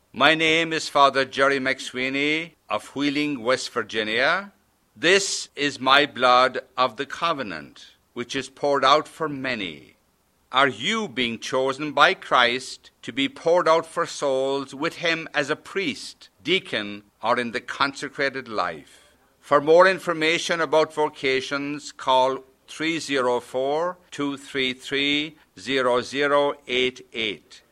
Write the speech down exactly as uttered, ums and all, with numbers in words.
My name is Father Jerry McSweeney of Wheeling, West Virginia. This is my blood of the covenant, which is poured out for many. Are you being chosen by Christ to be poured out for souls with him as a priest, deacon, or in the consecrated life? For more information about vocations, call three oh four, two three three, zero zero eight eight.